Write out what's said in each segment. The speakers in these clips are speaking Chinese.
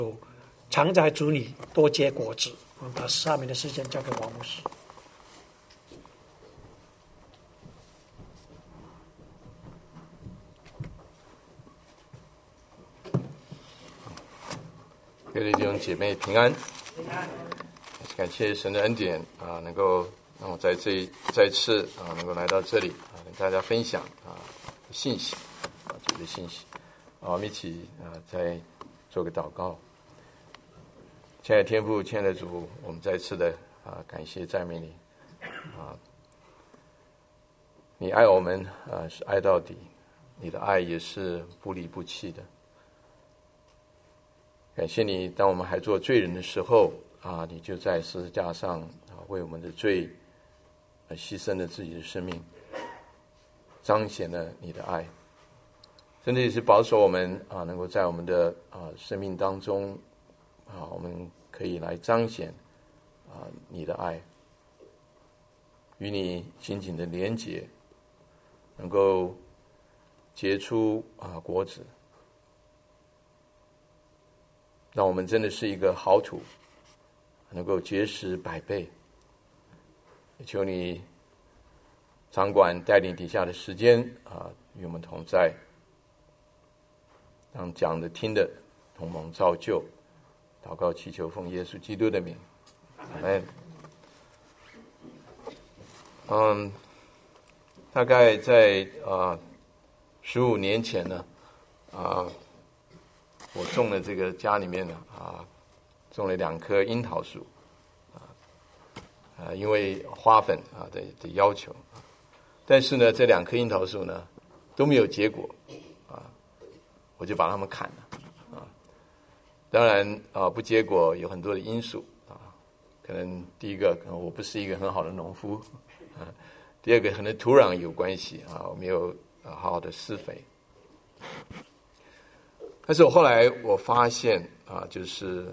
常在主里多结果子。我们把下面的时间交给王牧师。 各位弟兄姐妹平安，感谢神的恩典能够让我再次能够来到这里跟大家分享信息主的信息我们一起再做个祷告。亲爱的天父，亲爱的主，我们再次的感谢赞美你你爱我们是爱到底，你的爱也是不离不弃的。感谢你，当我们还做罪人的时候你就在十字架上为我们的罪牺牲了自己的生命，彰显了你的爱，甚至也是保守我们能够在我们的生命当中我们可以来彰显你的爱，与你紧紧的连结，能够结出果子，让我们真的是一个好土，能够结实100倍。也求你掌管带领底下的时间与我们同在，让讲的听的同蒙造就。祷告祈求奉耶稣基督的名，阿们。大概在15年前呢我种了这个家里面呢种了2棵樱桃树因为花粉的要求但是呢这2棵樱桃树呢都没有结果我就把它们砍了当然不结果有很多的因素可能第一个可能我不是一个很好的农夫第二个可能土壤有关系我没有好好的施肥。但是后来我发现就是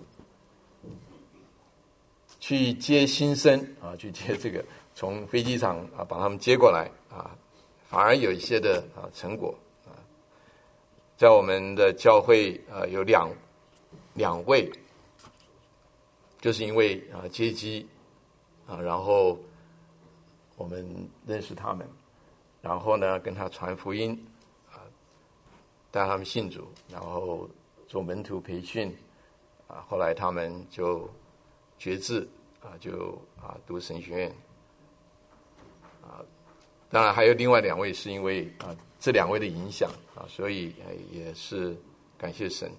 去接新生去接这个从飞机场把他们接过来反而有一些的成果在我们的教会有两位就是因为接机然后我们认识他们，然后呢跟他传福音带他们信主，然后做门徒培训后来他们就决志就读神学院当然还有另外2位是因为这2位的影响所以也是感谢神。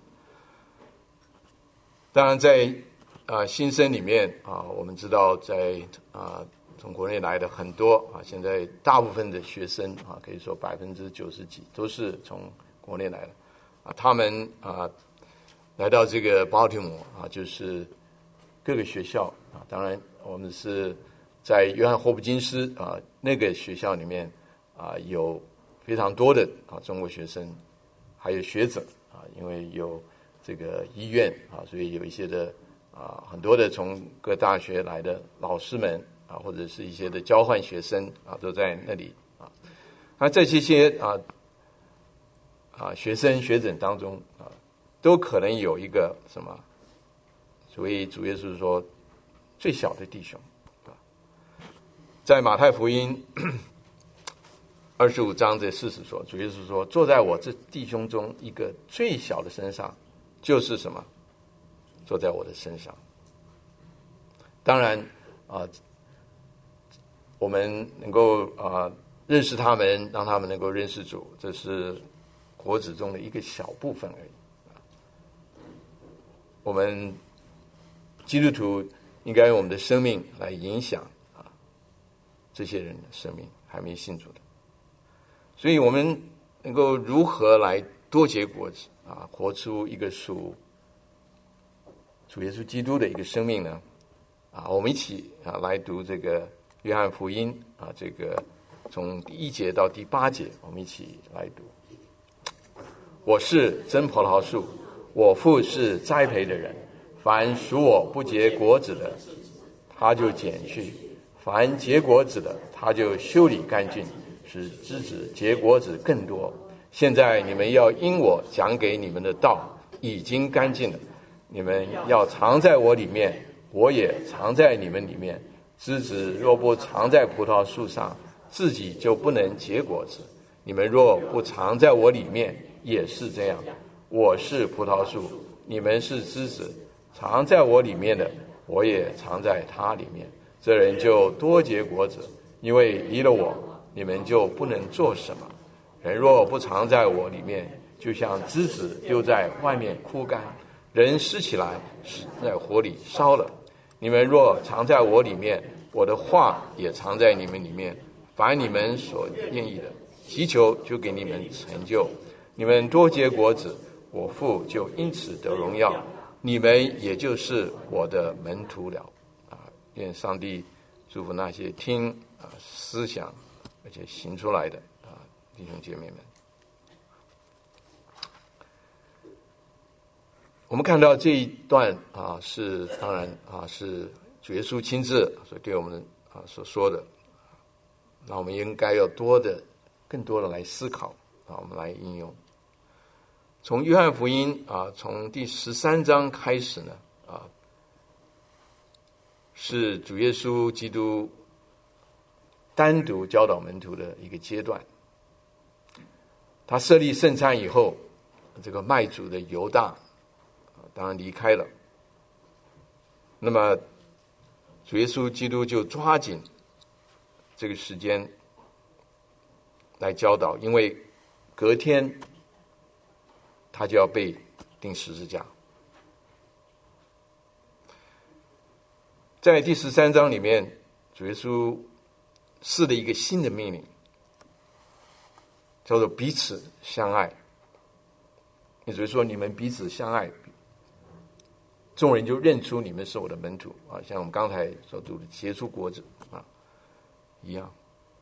当然在新生里面我们知道在从国内来的很多现在大部分的学生可以说90%几都是从国内来的他们来到这个Baltimore就是各个学校当然我们是在约翰霍普金斯那个学校里面有非常多的中国学生，还有学者因为有这个医院所以有一些的很多的从各大学来的老师们或者是一些的交换学生都在那里那在这些学生学者当中都可能有一个什么所谓主耶稣说最小的弟兄在马太福音25章这40说主耶稣说坐在我这弟兄中一个最小的身上就是什么坐在我的身上。当然我们能够认识他们，让他们能够认识主，这是果子中的一个小部分而已我们基督徒应该用我们的生命来影响这些人的生命还没信主的，所以我们能够如何来多结果子活出一个属主耶稣基督的一个生命呢我们一起来读这个约翰福音这个从第1节到第8节我们一起来读。我是真葡萄树，我父是栽培的人，凡属我不结果子的他就剪去，凡结果子的他就修理干净，使枝子结果子更多。现在你们要因我讲给你们的道已经干净了， 你们要藏在我里面，我也藏在你们里面。枝子若不藏在葡萄树上，自己就不能结果子。你们若不藏在我里面，也是这样。我是葡萄树，你们是枝子，藏在我里面的，我也藏在他里面。这人就多结果子，因为离了我，你们就不能做什么。人若不藏在我里面，就像枝子丢在外面枯干，人拾起来在火里烧了。你们若藏在我里面，我的话也藏在你们里面。凡你们所愿意的，祈求就给你们成就。你们多结果子，我父就因此得荣耀，你们也就是我的门徒了。愿上帝祝福那些听思想而且行出来的弟兄姐妹们。我们看到这一段是当然是主耶稣亲自所对我们所说的，那我们应该要更多的来思考我们来应用。从约翰福音从第13章开始呢是主耶稣基督单独教导门徒的一个阶段。他设立圣餐以后，这个卖主的犹大当然离开了，那么主耶稣基督就抓紧这个时间来教导，因为隔天他就要被钉十字架。在第13章里面，主耶稣赐了一个新的命令，叫做彼此相爱。也就是说，你们彼此相爱，众人就认出你们是我的门徒像我们刚才所读的结出果子一样。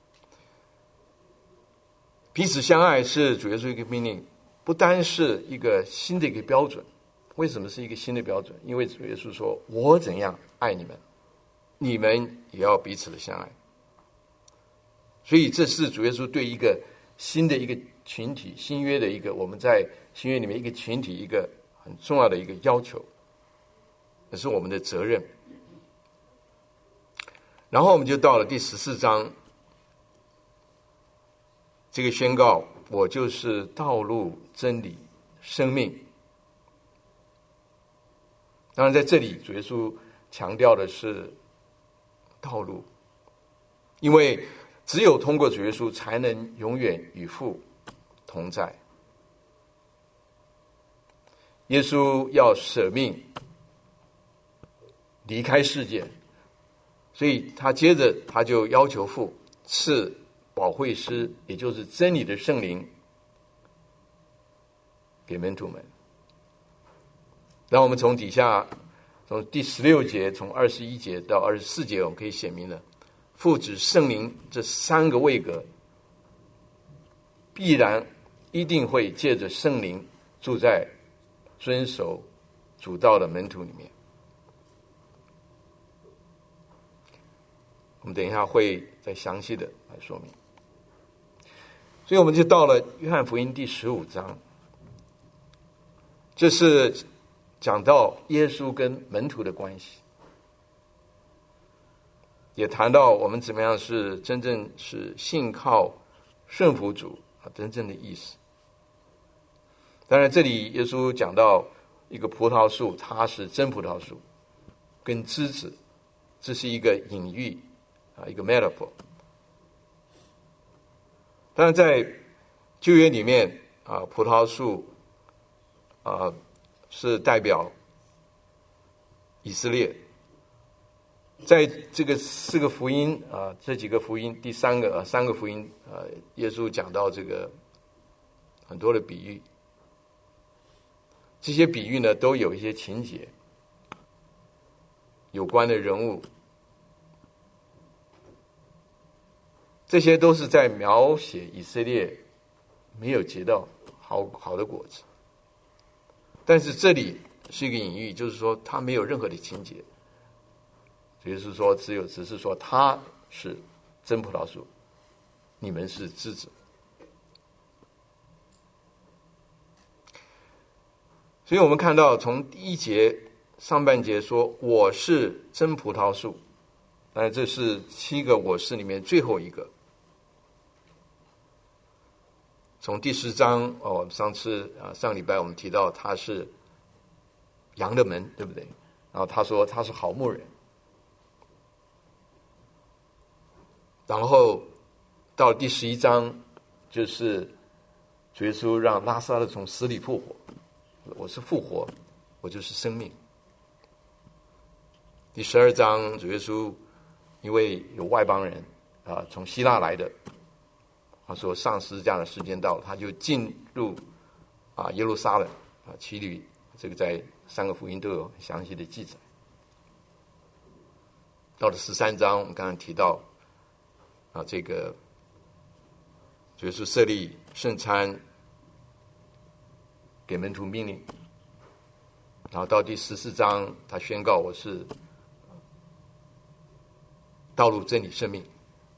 彼此相爱是主耶稣一个命令，不单是一个新的一个标准。为什么是一个新的标准？因为主耶稣说，我怎样爱你们，你们也要彼此的相爱。所以这是主耶稣对一个新的一个群体，新约的一个，我们在新约里面一个群体一个很重要的一个要求，这是我们的责任。然后我们就到了第14章，这个宣告，我就是道路、真理、生命。当然在这里主耶稣强调的是道路，因为只有通过主耶稣才能永远与父同在。耶稣要舍命离开世界，所以他接着他就要求父赐保惠师，也就是真理的圣灵给门徒们。然后我们从底下，从第16节，从21节到24节，我们可以显明了父子圣灵这三个位格必然一定会借着圣灵住在遵守主道的门徒里面。我们等一下会再详细的来说明。所以我们就到了约翰福音第15章，这是讲到耶稣跟门徒的关系，也谈到我们怎么样是真正是信靠顺服主真正的意思。当然这里耶稣讲到一个葡萄树，它是真葡萄树跟枝子，这是一个隐喻一个 metaphor。 当然在旧约里面葡萄树是代表以色列。在这个4个福音这几个福音，第3个福音耶稣讲到这个很多的比喻，这些比喻呢都有一些情节，有关的人物，这些都是在描写以色列没有结到好的果子。但是这里是一个隐喻，就是说他没有任何的情节，所以是说只是说他是真葡萄树，你们是枝子。所以我们看到从第1节上半节说我是真葡萄树，当然这是7个我是里面最后一个。从第10章上礼拜我们提到他是羊的门，对不对？然后他说他是好牧人，然后到了第11章，就是主耶稣让拉撒勒从死里复活，我是复活，我就是生命。第12章，主耶稣因为有外邦人从希腊来的，他说上十字架的时间到了，他就进入耶路撒冷骑驴，这个在3个福音都有详细的记载。到了13章，我们刚刚提到这个主耶稣设立圣餐，给门徒命令，然后到第14章，他宣告我是道路、真理、生命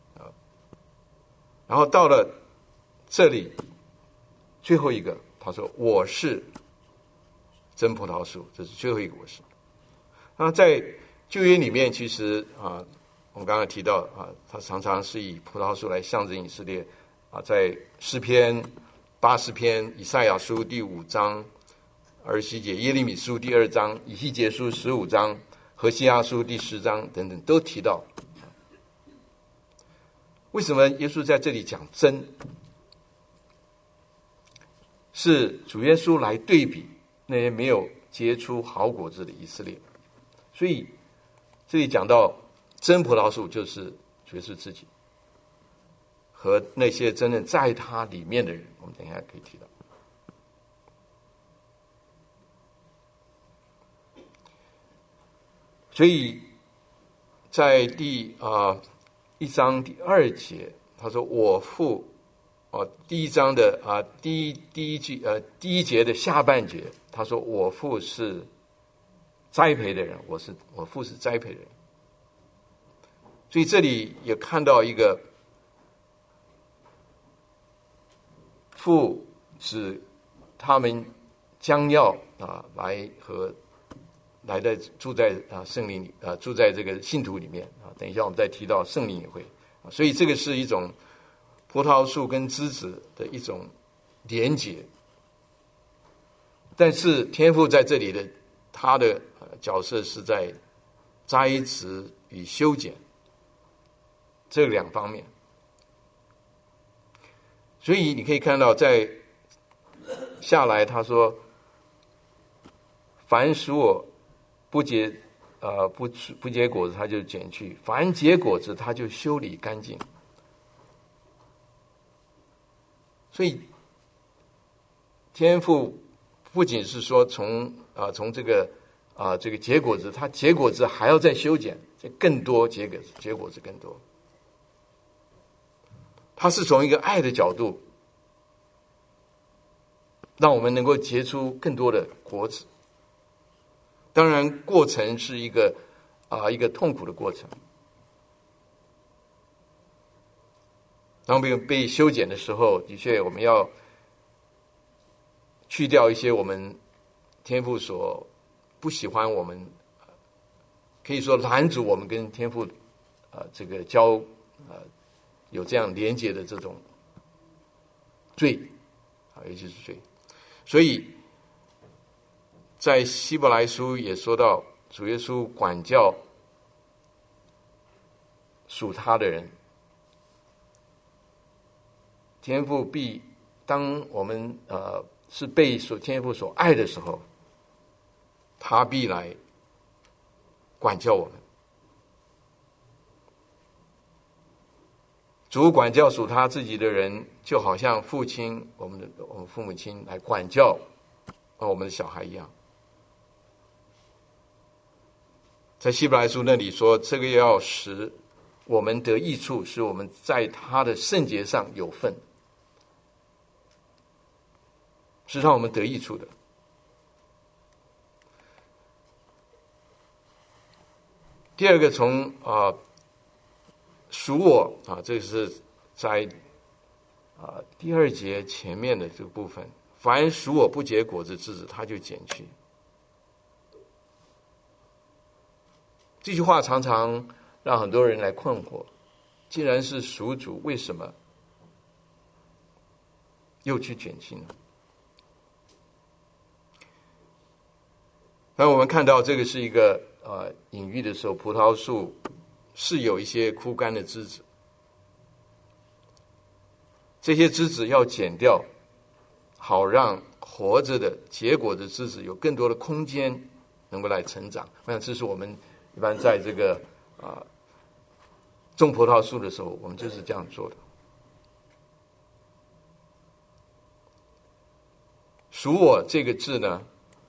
然后到了这里最后一个，他说我是真葡萄树，这是最后一个我是。那在旧约里面，其实我们刚才提到它常常是以葡萄树来象征以色列在诗篇、80篇、以赛亚书第5章、儿西结、耶利米书第2章、以西结书15章、何西阿书第10章等等都提到。为什么耶稣在这里讲真？是主耶稣来对比那些没有结出好果子的以色列。所以这里讲到真葡萄树就是主耶稣自己和那些真正在他里面的人，我们等一下可以提到。所以在第1章第2节，他说我父第1章的第一节的下半节，他说我父是栽培的人，我父是栽培的人。所以这里也看到一个父指他们将要来在住在圣灵里住在这个信徒里面等一下我们再提到圣灵也会所以这个是一种葡萄树跟枝子的一种连结。但是天父在这里的他的角色是在栽植与修剪这2方面。所以你可以看到在下来他说凡使我不结果子他就剪去，凡结果子他就修理干净。所以天父不仅是说从这个结果子，他结果子还要再修剪，更多结果子更多。他是从一个爱的角度，让我们能够结出更多的果子。当然过程是一个痛苦的过程。当被修剪的时候，的确我们要去掉一些我们天父所不喜欢我们可以说拦阻我们跟天父这个有这样连结的这种罪尤其是罪。所以在希伯来书也说到主耶稣管教属他的人，天父必当我们是被天父所爱的时候，他必来管教我们。主管教属他自己的人，就好像父亲我们父母亲来管教我们的小孩一样。在希伯来书那里说，这个要使我们得益处，使我们在他的圣洁上有份，是让我们得益处的。第二个从属我这是在第2节前面的这个部分，凡属我不结果子之子，他就剪去。 这句话常常让很多人来困惑，既然是属主，为什么又去拣尽呢？当我们看到这个是一个隐喻的时候，葡萄树是有一些枯干的枝子，这些枝子要剪掉，好让活着的结果的枝子有更多的空间能够来成长。我想这是我们一般在这个种葡萄树的时候，我们就是这样做的。属我这个字呢，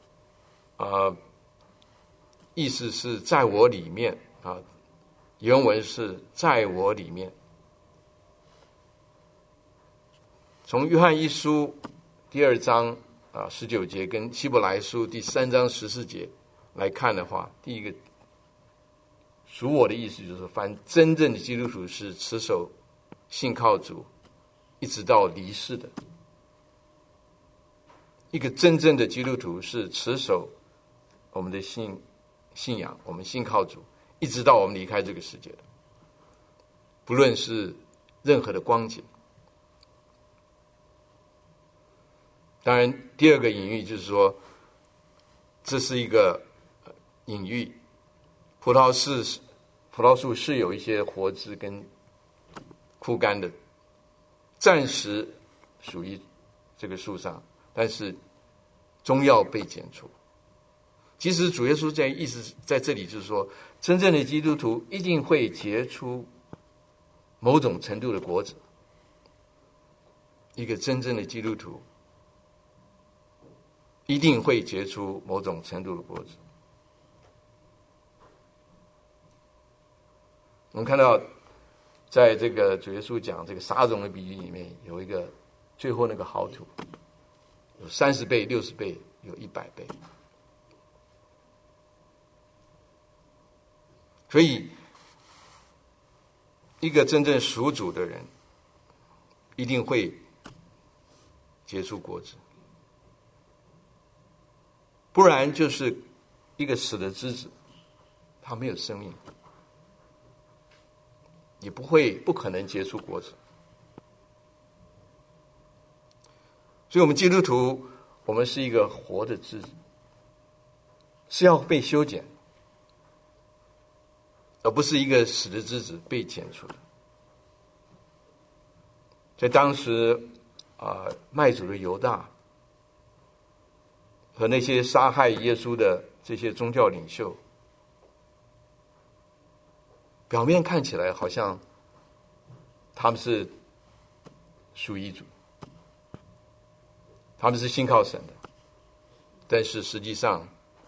意思是在我里面原文是在我里面。从约翰一书第2章19节跟希伯来书第3章14节来看的话，第一个属我的意思就是凡真正的基督徒是持守信靠主一直到离世的。一个真正的基督徒是持守我们的信仰，我们信靠主一直到我们离开这个世界的，不论是任何的光景。当然第二个隐喻就是说，这是一个隐喻，葡萄树是有一些活枝跟枯干的，暂时属于这个树上，但是终要被剪除。其实主耶稣意思在这里就是说，真正的基督徒一定会结出某种程度的果子。一个真正的基督徒一定会结出某种程度的果子。我们看到在这个主耶稣讲这个撒种的比喻里面，有一个最后那个好土，有30倍、60倍，有100倍。所以一个真正属主的人一定会结出果子，不然就是一个死的枝子，它没有生命，也不可能结出果子。所以我们基督徒，我们是一个活的枝子，是要被修剪，而不是一个死的枝子被剪除的。在当时卖主的犹大和那些杀害耶稣的这些宗教领袖，表面看起来好像他们是属于主，他们是信靠神的，但是实际上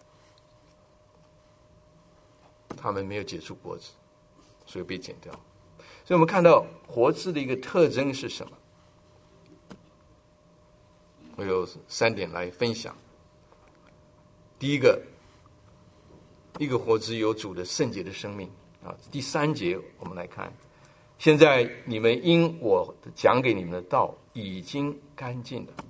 他们没有结出果子，所以被剪掉。所以我们看到活枝的一个特征是什么？我有3点来分享。第一个，一个活枝有主的圣洁的生命第3节我们来看，现在你们因我讲给你们的道已经干净了。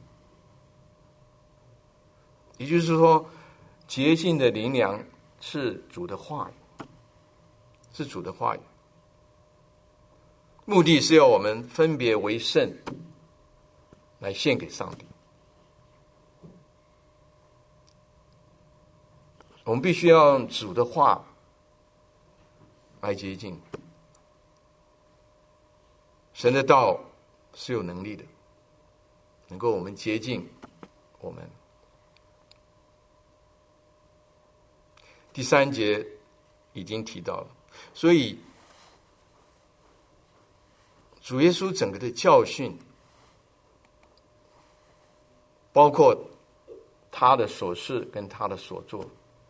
也就是说，洁净的灵粮是主的话语，是主的话语，目的是要我们分别为圣，来献给上帝。我们必须要用主的话来洁净。神的道是有能力的，能够我们洁净我们。第3节已经提到了，所以主耶稣整个的教训，包括他的所事跟他的所作，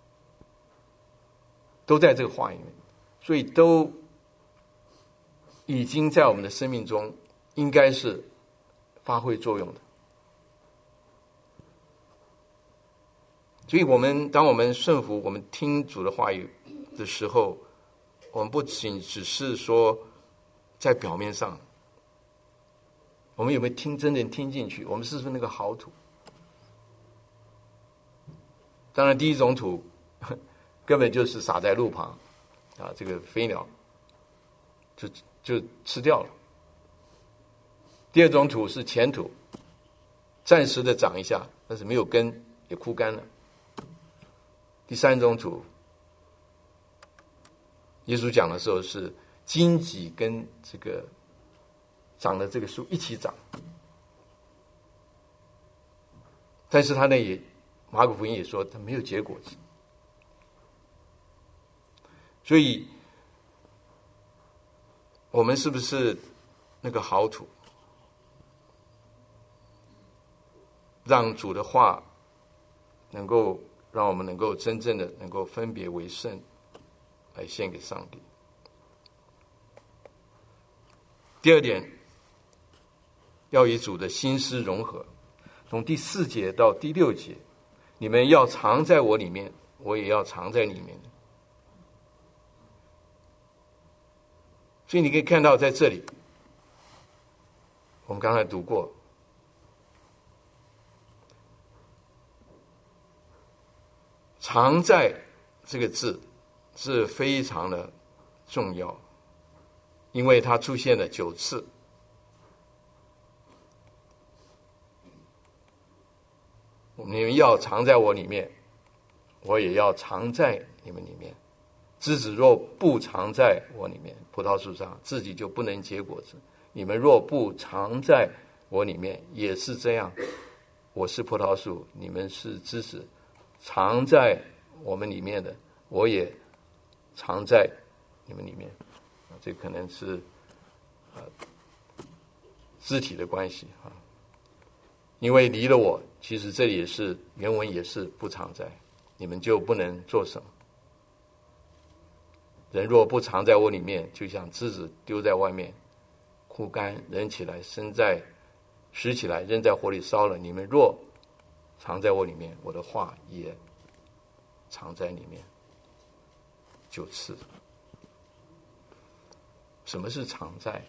都在这个话里面，所以都已经在我们的生命中应该是发挥作用的。所以当我们顺服，我们听主的话语的时候，我们不仅只是说在表面上，我们有没有真正听进去？我们是不是那个好土？当然第一种土根本就是撒在路旁， 这个飞鸟就吃掉了。第二种土是浅土，暂时的长一下，但是没有根，也枯干了。第三种土，耶稣讲的时候是荆棘跟这个长的这个树一起长，但是他那也马可福音也说他没有结果子。所以我们是不是那个好土，让主的话能够让我们能够真正的能够分别为圣，来献给上帝。第二点，要与主的心思融合。从第4节到第6节，你们要藏在我里面，我也要藏在里面。所以你可以看到在这里，我们刚才读过，藏在这个字是非常的重要，因为它出现了9次。你们要藏在我里面，我也要藏在你们里面。枝子若不藏在我里面，葡萄树上自己就不能结果子。你们若不藏在我里面，也是这样。我是葡萄树，你们是枝子，藏在我们里面的，我也藏在你们里面。这可能是肢体的关系啊。因为离了我，其实这里也是原文也是不藏在，你们就不能做什么。人若不藏在我里面，就像枝子丢在外面，枯干，扔起来，拾起来，扔在火里烧了。你们若藏在我里面，我的话也藏在里面。9次。什么是藏在？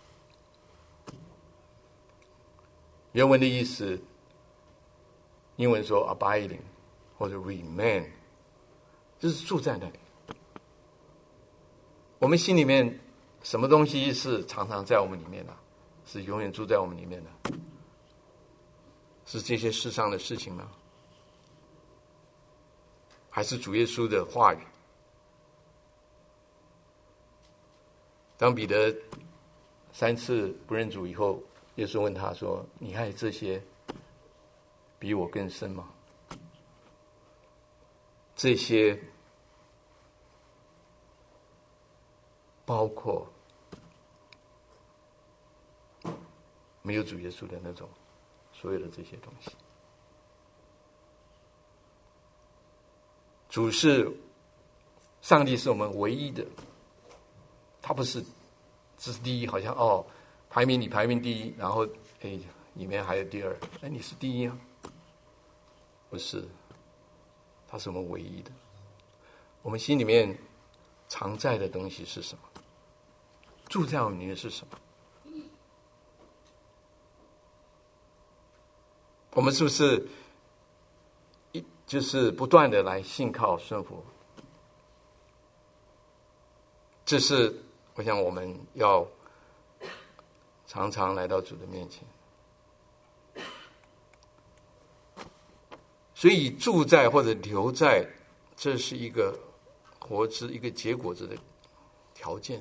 原文的意思，英文说 abiding 或者 remain， 就是住在那里。我们心里面什么东西是常常在我们里面的，是永远住在我们里面的？是这些世上的事情呢，还是主耶稣的话语？当彼得3次不认主以后，耶稣问他说：“你爱这些比我更深吗？”这些包括没有主耶稣的那种所有的这些东西。主是上帝，是我们唯一的，他不是这是第一，好像排名你排名第一，然后里面还有第二，你是第一啊？不是，他是我们唯一的。我们心里面常在的东西是什么？住在我们里面是什么？我们是不是就是不断的来信靠顺服？这是我想我们要常常来到主的面前。所以住在或者留在，这是一个活之一个结果子的条件。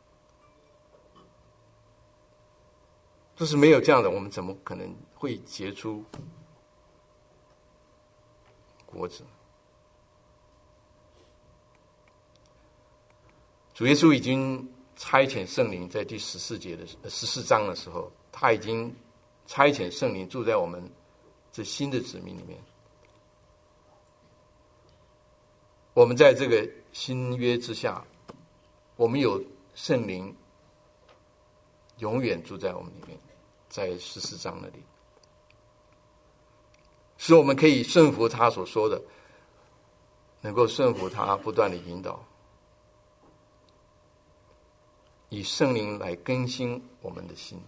就是没有这样的，我们怎么可能会结出果子？主耶稣已经差遣圣灵，在第14章的时候，他已经差遣圣灵住在我们这新的子民里面。我们在这个新约之下，我们有圣灵永远住在我们里面，在14章那里，使我们可以顺服他所说的，能够顺服他不断的引导，以圣灵来更新我们的心，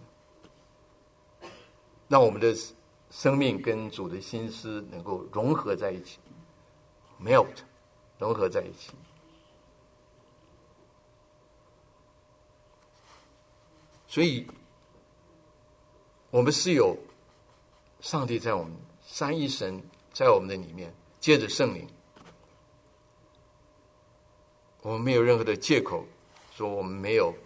让我们的生命跟主的心思能够融合在一起 ，melt， 融合在一起。 所以我们是有上帝在我们三一神在我们的里面，借着圣灵，我们没有任何的借口说我们没有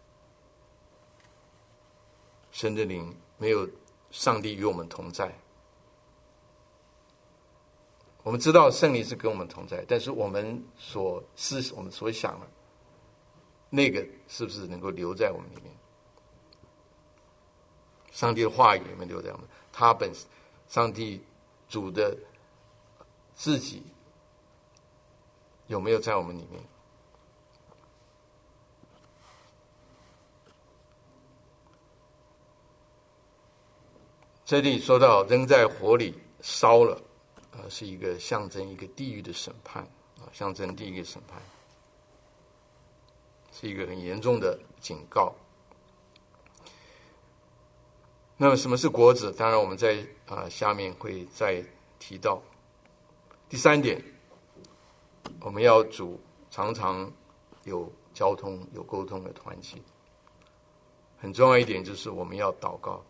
神的灵，没有上帝与我们同在。我们知道圣灵是跟我们同在，但是我们所想的那个是不是能够留在我们里面？上帝的话语有没有留在我们？上帝主的自己有没有在我们里面？这里说到扔在火里烧了，是一个象征一个地狱的审判象征地狱的审判，是一个很严重的警告。那么什么是果子？当然我们在下面会再提到。第三点，我们要常常有交通有沟通的团契。很重要一点就是我们要祷告。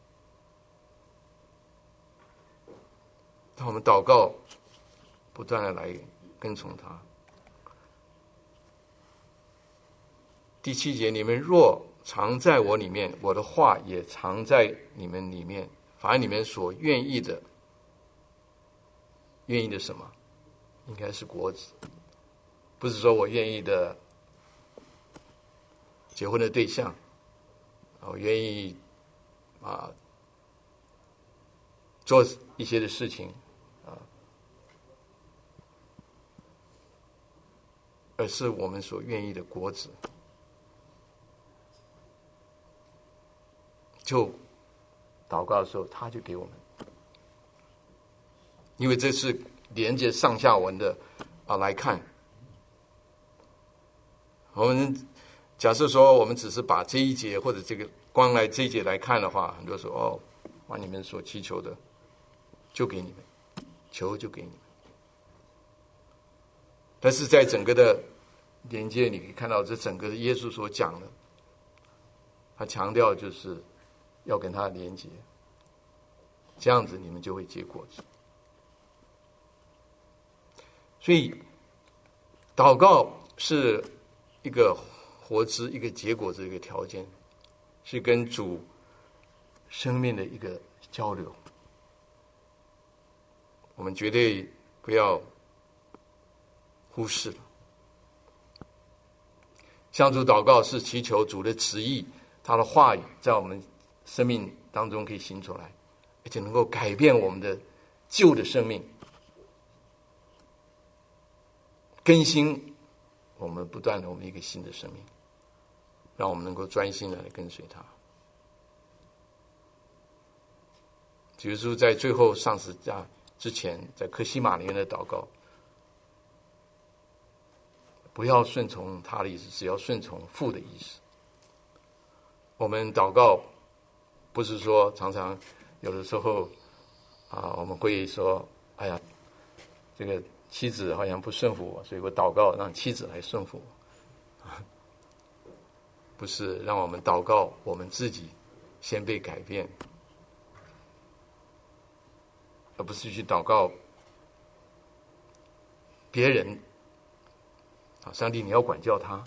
当我们祷告，不断的来跟从他。第7节，你们若常在我里面，我的话也常在你们里面，凡你们所愿意的，愿意的什么？应该是果子，不是说我愿意的结婚的对象，我愿意做一些的事情而是我们所愿意的果子。就祷告的时候，他就给我们，因为这是连接上下文的来看。我们假设说，我们只是把这一节或者这个光来这一节来看的话，很多时候把你们所祈求的就给你们，求就给你们。但是在整个的连接，你可以看到这整个的耶稣所讲的，他强调就是要跟他连接，这样子你们就会结果子。所以祷告是一个活枝，一个结果子，一个条件，是跟主生命的一个交流。我们绝对不要忽视了。向主祷告是祈求主的旨意，他的话语在我们生命当中可以行出来，而且能够改变我们的旧的生命，更新我们不断的我们一个新的生命，让我们能够专心的来跟随他。耶稣在最后上十字架之前，在客西马尼园的祷告，不要顺从他的意思，只要顺从父的意思。我们祷告不是说常常有的时候我们会说，哎呀，这个妻子好像不顺服我，所以我祷告让妻子来顺服我。不是，让我们祷告我们自己先被改变，而不是去祷告别人。上帝，你要管教他。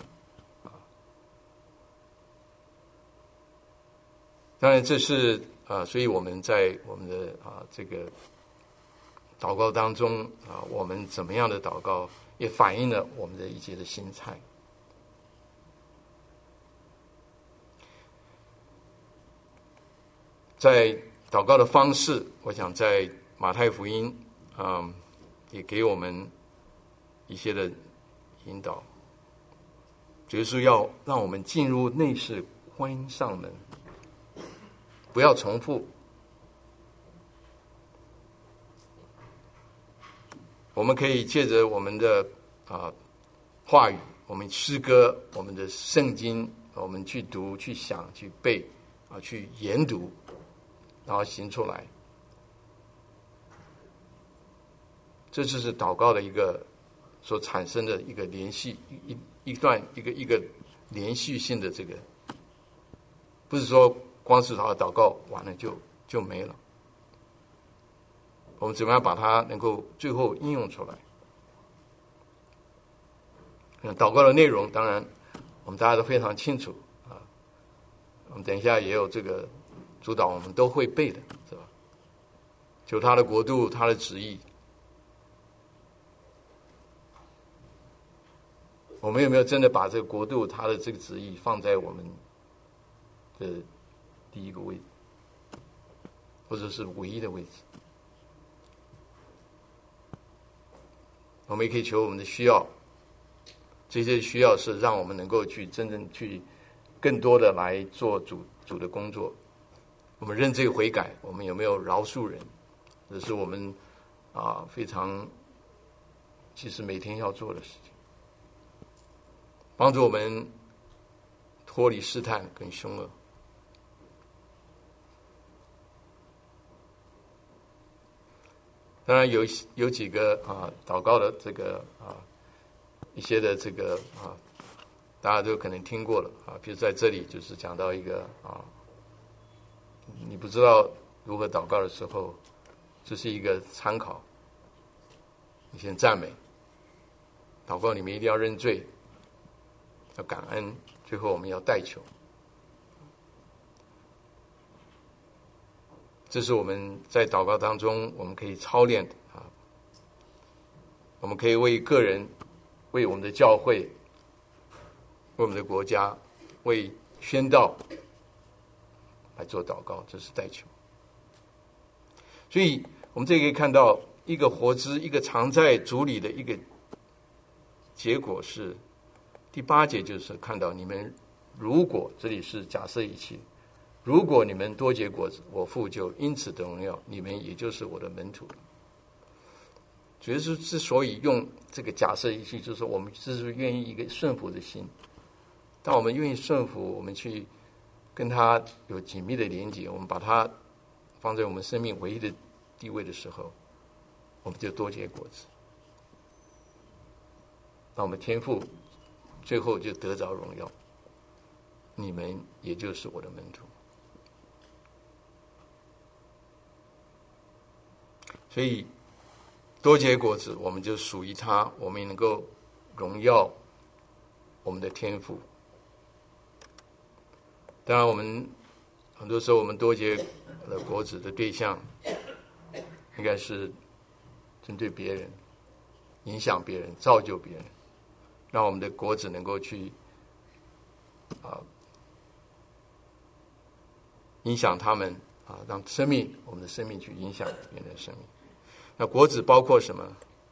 当然，这是所以我们在我们的这个祷告当中我们怎么样的祷告，也反映了我们的一些的心态。在祷告的方式，我想在马太福音也给我们一些的引导。耶稣要让我们进入内室，关上门，不要重复。我们可以借着我们的话语，我们诗歌，我们的圣经，我们去读、去想、去背去研读，然后行出来。这就是祷告的一个所产生的一个连续一个连续性的这个不是说光是他的祷告完了就没了。我们怎么样把它能够最后应用出来？祷告的内容当然我们大家都非常清楚啊，我们等一下也有这个主导，我们都会背的，是吧？求他的国度，他的旨意。我们有没有真的把这个国度，他的这个旨意放在我们的第一个位置，或者是唯一的位置？我们也可以求我们的需要，这些需要是让我们能够去真正去更多的来做主的工作。我们认罪悔改，我们有没有饶恕人？这是我们非常其实每天要做的事情，帮助我们脱离试探跟凶恶。当然有几个祷告的这个一些的这个大家都可能听过了比如在这里就是讲到一个你不知道如何祷告的时候，这是一个参考。你先赞美，祷告里面一定要认罪，要感恩，最后我们要代求。这是我们在祷告当中我们可以操练的我们可以为个人，为我们的教会，为我们的国家，为宣道来做祷告，这是代求。所以我们这里可以看到一个活知，一个常在主里的一个结果是第8节，就是看到你们如果，这里是假设语气，如果你们多结果子，我父就因此得荣耀，你们也就是我的门徒了。主耶稣之所以用这个假设语气，就是我们之所以愿意一个顺服的心。当我们愿意顺服，我们去跟他有紧密的连结，我们把它放在我们生命唯一的地位的时候，我们就多结果子。那我们天父最后就得着荣耀，你们也就是我的门徒。所以多结果子，我们就属于他，我们也能够荣耀我们的天父。当然我们很多时候我们多结的果子的对象应该是针对别人，影响别人，造就别人，让我们的果子能够去影响他们让我们的生命去影响别人的生命。那果子包括什么？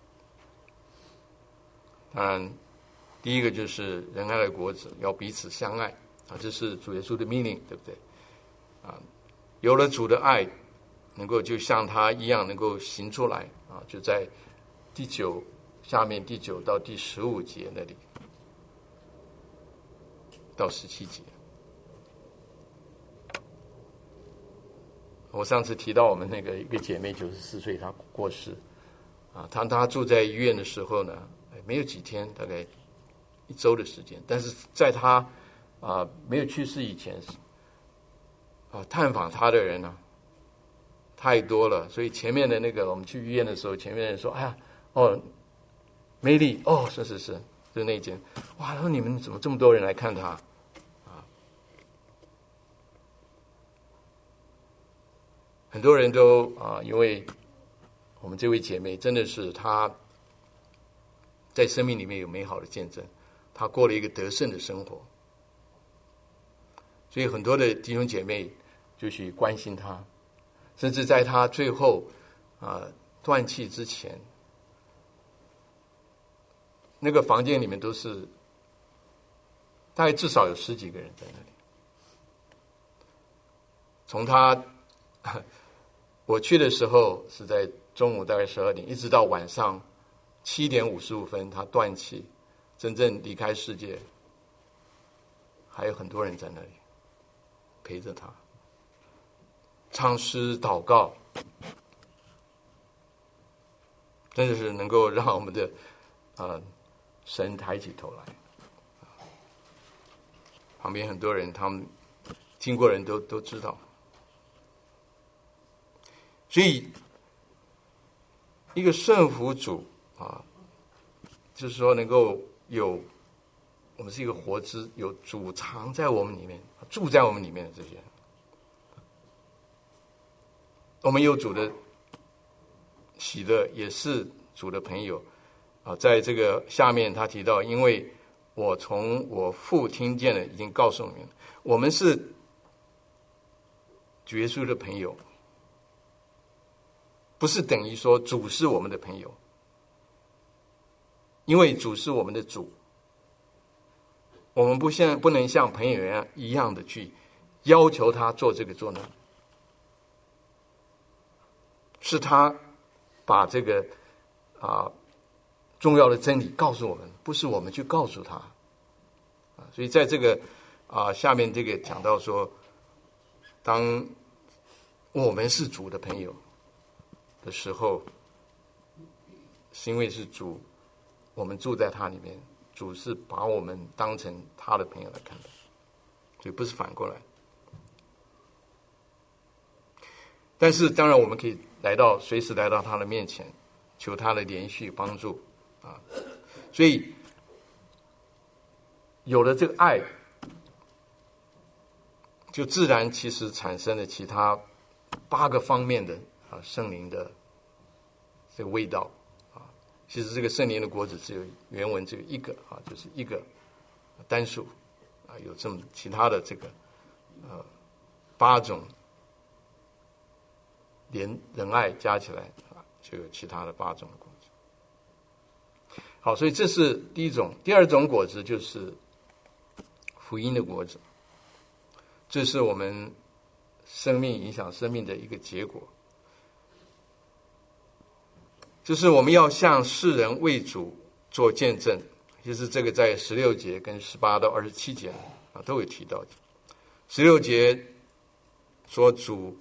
当然第一个就是仁爱的果子，要彼此相爱这是主耶稣的命令，对不对有了主的爱，能够就像他一样能够行出来就在下面第9到第15节那里到17节。我上次提到我们那个一个姐妹94岁，她过世她住在医院的时候呢，没有几天，大概1周的时间，但是在她没有去世以前探访她的人呢太多了，所以前面的那个我们去医院的时候，前面的人说梅丽是，就那间，哇，说你们怎么这么多人来看她很多人都因为我们这位姐妹真的是她在生命里面有美好的见证，她过了一个得胜的生活，所以很多的弟兄姐妹就去关心她，甚至在她最后断气之前，那个房间里面都是大概至少有10几个人在那里。从她我去的时候是在中午大概12点，一直到晚上7点55分，他断气，真正离开世界，还有很多人在那里陪着他，唱诗祷告，真的是能够让我们的神抬起头来。旁边很多人他们经过的人都知道。所以一个顺服主就是说能够有我们是一个活枝，有主藏在我们里面，住在我们里面的这些人，我们有主的喜乐，也是主的朋友在这个下面他提到，因为我从我父听见了，已经告诉你们，我们是主耶稣的朋友，不是等于说主是我们的朋友，因为主是我们的主，我们不能像朋友一样的去要求他做这个做那，是他把这个重要的真理告诉我们，不是我们去告诉他所以在这个下面这个讲到说，当我们是主的朋友的时候，是因为是主，我们住在他里面，主是把我们当成他的朋友来看待，所以不是反过来。但是当然我们可以随时来到他的面前，求他的连续帮助所以有了这个爱，就自然其实产生了其他8个方面的圣灵的这个味道其实这个圣灵的果子原文只有一个就是一个单数有这么其他的这个8种连仁爱加起来就有其他的8种的果子。好，所以这是第一种。第二种果子就是福音的果子，这是我们生命影响生命的一个结果，就是我们要向世人为主做见证。其实这个在16节跟18到27节都有提到。16节说主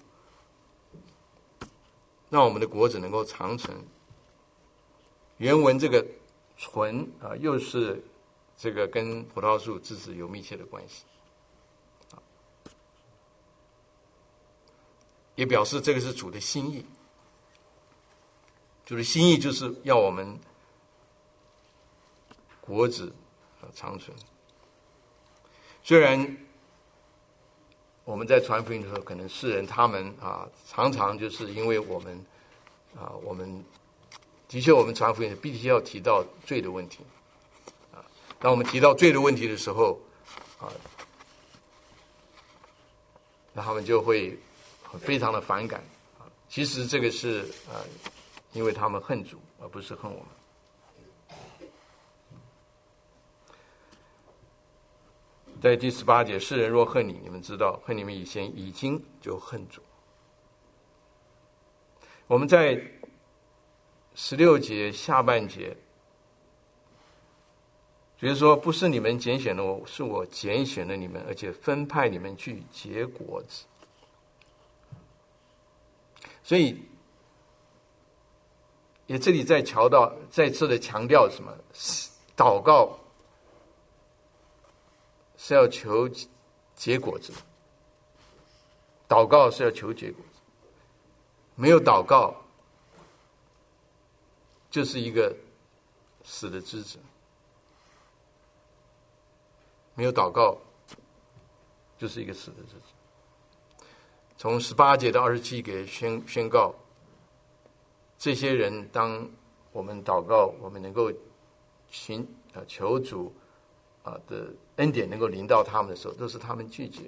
让我们的果子能够长存，原文这个存又是这个跟葡萄树枝子有密切的关系，也表示这个是主的心意。主的心意就是要我们果子长存。虽然我们在传福音的时候，可能世人他们常常就是因为我们的确我们传福音必须要提到罪的问题当我们提到罪的问题的时候那他们就会非常的反感其实这个是因为他们恨主，而不是恨我们。在第18节，世人若恨你，你们知道恨你们以前已经就恨主。我们在16节下半节，主耶稣说，不是你们拣选了我，是我拣选了你们，而且分派你们去结果子。所以也这里再次的强调什么？祷告是要求结果子，祷告是要求结果子，没有祷告就是一个死的枝子，没有祷告就是一个死的枝子。从18节到27节宣告，这些人当我们祷告，我们能够求主的恩典能够临到他们的时候，都是他们拒绝，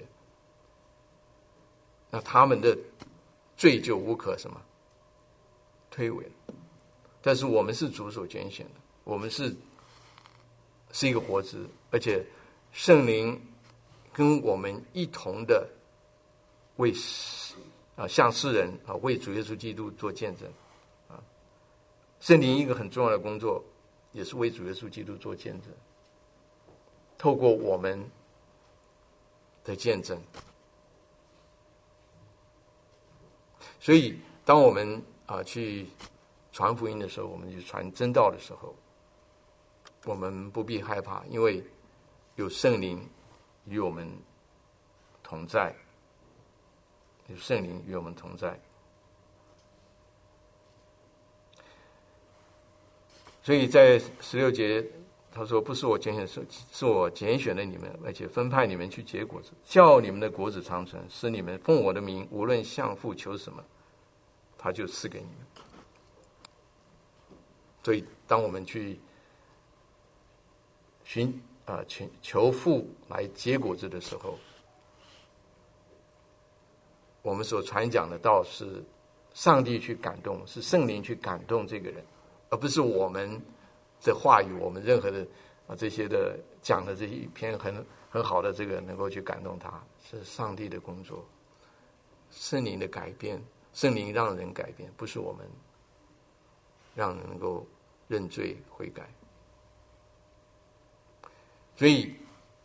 那他们的罪就无可什么推诿了。但是我们是主所拣选的，我们是一个活子，而且圣灵跟我们一同的为向世人为主耶稣基督做见证圣灵一个很重要的工作也是为主耶稣基督做见证，透过我们的见证。所以当我们去传福音的时候，我们去传真道的时候，我们不必害怕，因为有圣灵与我们同在， 有圣灵与我们同在。所以在16节他说，不是我拣选，是我拣选了你们，而且分派你们去结果子，叫你们的果子长存，使你们奉我的名无论向父求什么，他就赐给你们。所以当我们去求父来结果子的时候，我们所传讲的道是上帝去感动，是圣灵去感动这个人，而不是我们的话语，我们任何的这些的讲的这一篇很好的这个能够去感动他，是上帝的工作，圣灵的改变，圣灵让人改变，不是我们让人能够认罪悔改。所以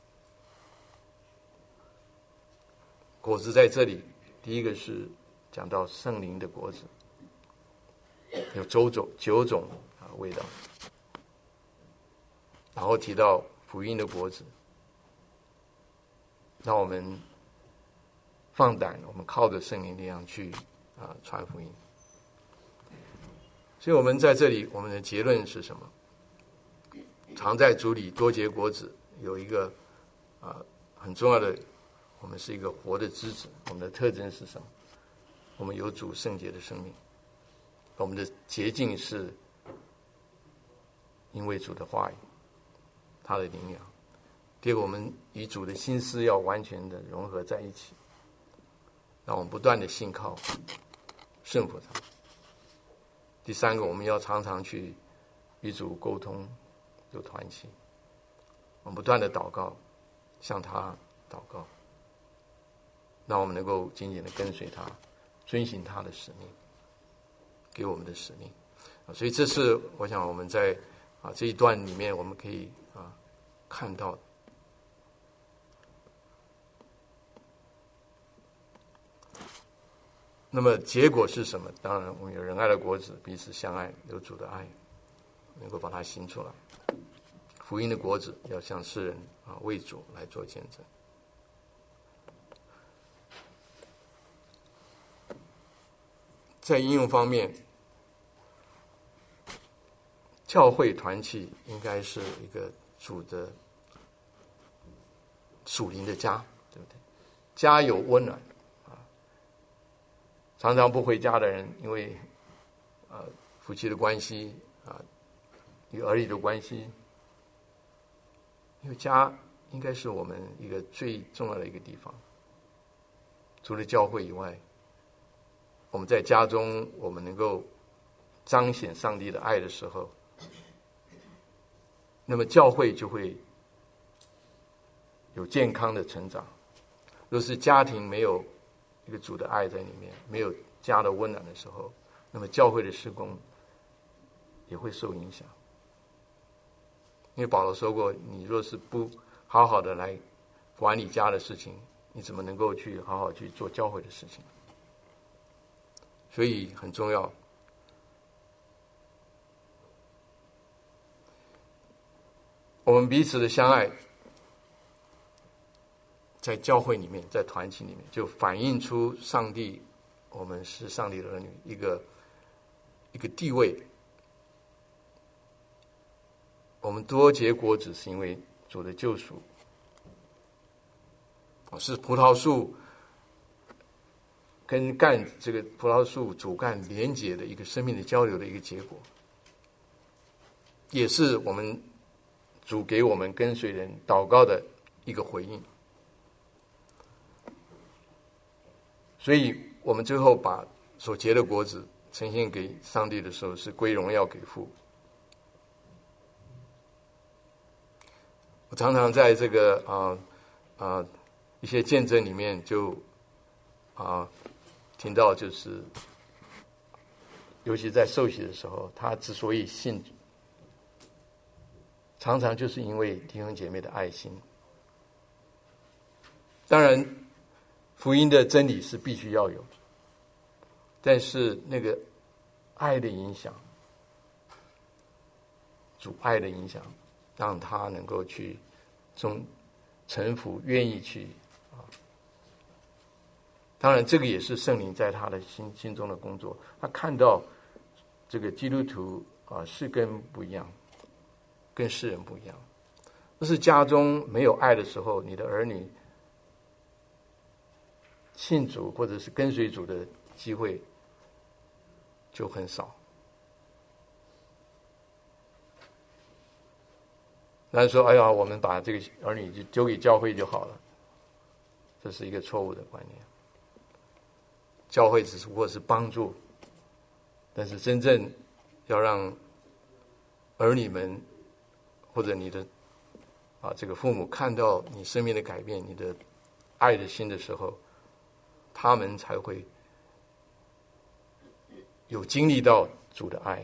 果子在这里，第一个是讲到圣灵的果子，有九种味道，然后提到福音的果子，让我们放胆，我们靠着圣灵力量去传福音。所以我们在这里，我们的结论是什么？常在主里多结果子，有一个很重要的，我们是一个活的枝子。我们的特征是什么？我们有主圣洁的生命，我们的洁净是因为主的话语，他的灵粮。第二个，我们与主的心思要完全的融合在一起，让我们不断的信靠顺服他。第三个，我们要常常去与主沟通，有团契，我们不断的祷告，向他祷告，让我们能够紧紧的跟随他，遵行他的使命，给我们的使命。所以这是我想我们在这一段里面我们可以看到的。那么结果是什么？当然我们有仁爱的果子，彼此相爱，有主的爱，能够把它行出来。福音的果子要向世人为主来做见证。在应用方面，教会团契应该是一个主的属灵的家，对不对？家有温暖常常不回家的人，因为夫妻的关系与儿女的关系，因为家应该是我们一个最重要的一个地方。除了教会以外，我们在家中，我们能够彰显上帝的爱的时候，那么教会就会有健康的成长。若是家庭没有一个主的爱在里面，没有家的温暖的时候，那么教会的事工也会受影响。因为保罗说过，你若是不好好的来管理家的事情，你怎么能够去好好去做教会的事情？所以很重要。我们彼此的相爱，在教会里面，在团体里面，就反映出上帝，我们是上帝的儿女，一个地位。我们多结果子，是因为主的救赎，是葡萄树跟这个葡萄树主干连结的一个生命的交流的一个结果，也是我们主给我们跟随人祷告的一个回应。所以我们最后把所结的果子呈现给上帝的时候，是归荣耀给父。我常常在这个一些见证里面就听到，就是尤其在受洗的时候，他之所以信主，常常就是因为弟兄姐妹的爱心。当然福音的真理是必须要有，但是那个爱的影响，主爱的影响，让他能够去臣服，愿意去当然，这个也是圣灵在他的心中的工作。他看到这个基督徒是跟不一样，跟世人不一样。就是家中没有爱的时候，你的儿女信主或者是跟随主的机会就很少。但是说，哎呀，我们把这个儿女就丢给教会就好了，这是一个错误的观念。教会只不过是帮助，但是真正要让儿女们或者你的这个父母看到你生命的改变，你的爱的心的时候，他们才会有经历到主的爱，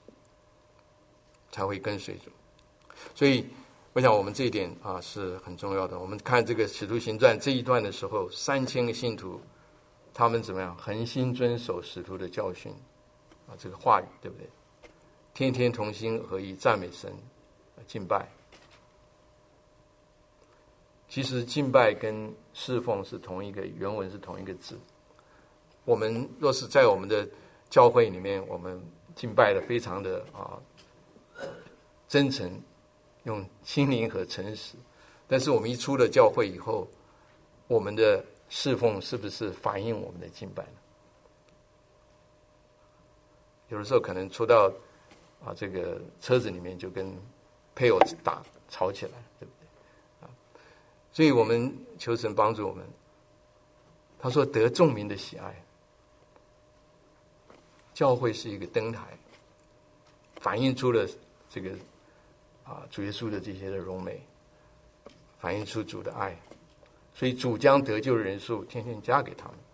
才会跟随主。所以我想我们这一点是很重要的。我们看这个使徒行传这一段的时候，3000个信徒他们怎么样恒心遵守使徒的教训这个话语，对不对？天天同心合意赞美神，敬拜。其实敬拜跟侍奉是同一个原文，是同一个字。我们若是在我们的教会里面，我们敬拜的非常的真诚，用心灵和诚实。但是我们一出了教会以后，我们的侍奉是不是反映我们的敬拜呢？有的时候可能出到这个车子里面就跟配偶吵起来，对不对？所以我们求神帮助我们。他说得众民的喜爱，教会是一个灯台，反映出了这个主耶稣的这些的荣美，反映出主的爱，所以主将得救的人数天天加给他们。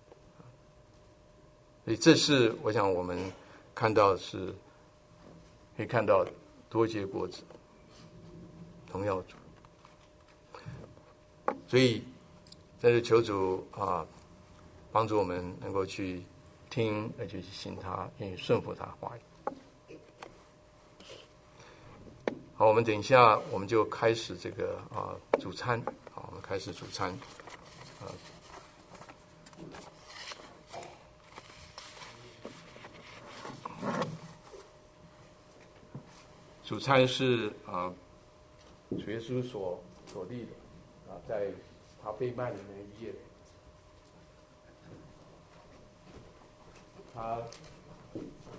所以这是我想我们看到是可以看到多结果子，荣耀主。所以在这求主帮助我们能够去听，而且去信他，愿意顺服他的话语。好，我们等一下我们就开始这个主餐。好，我们开始主餐。主餐是主耶稣所立的在他被卖的那一夜，他